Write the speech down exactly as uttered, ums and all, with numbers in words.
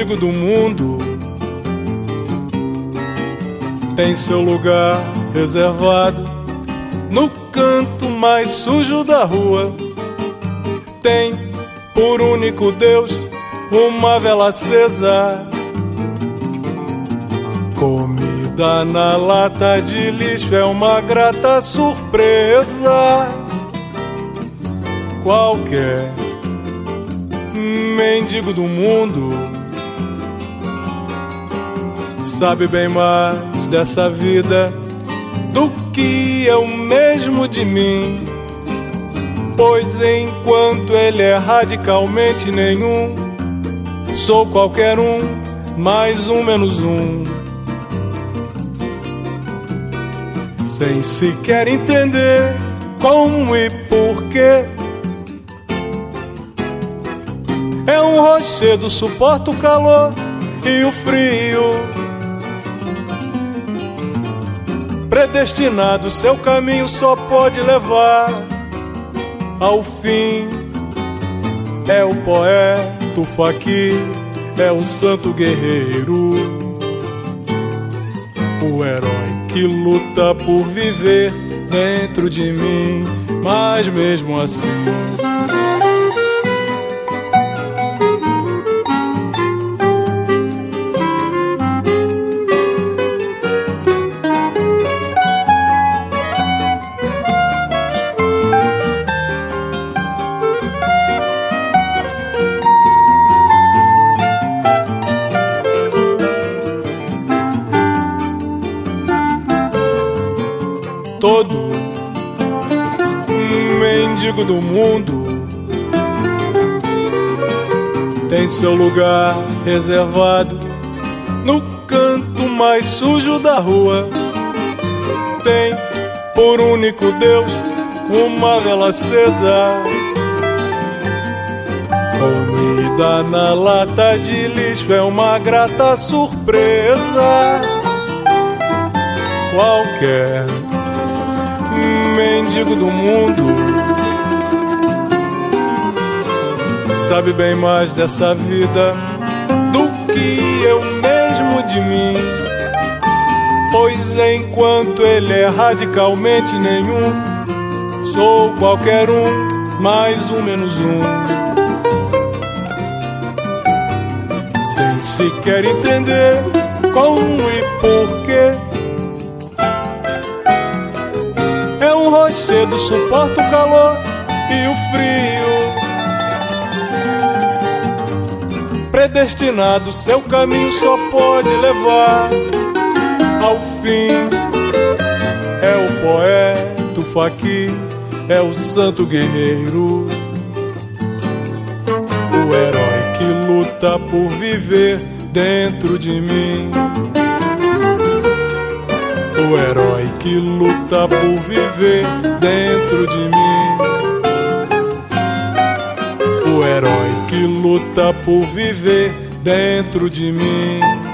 mendigo do mundo tem seu lugar reservado no canto mais sujo da rua. Tem por único Deus uma vela acesa, comida na lata de lixo é uma grata surpresa. Qualquer mendigo do mundo sabe bem mais dessa vida do que eu mesmo de mim, pois enquanto ele é radicalmente nenhum, sou qualquer um, mais um menos um, sem sequer entender como e porquê. É um rochedo, suporta o calor e o frio, predestinado, seu caminho só pode levar ao fim. É o poeta, o faquir, é o santo guerreiro, o herói que luta por viver dentro de mim, mas mesmo assim todo mendigo do mundo tem seu lugar reservado no canto mais sujo da rua. Tem por único Deus uma vela acesa, comida na lata de lixo é uma grata surpresa. Qualquer mendigo do mundo sabe bem mais dessa vida do que eu mesmo de mim, pois enquanto ele é radicalmente nenhum, sou qualquer um, mais um menos um, sem sequer entender como e porquê. É um rochedo, suporta o calor e o frio, predestinado, seu caminho só pode levar ao fim. É o poeta, o faquir, é o santo guerreiro, o herói que luta por viver dentro de mim, o herói que luta por viver dentro de mim, o herói que luta por viver dentro de mim.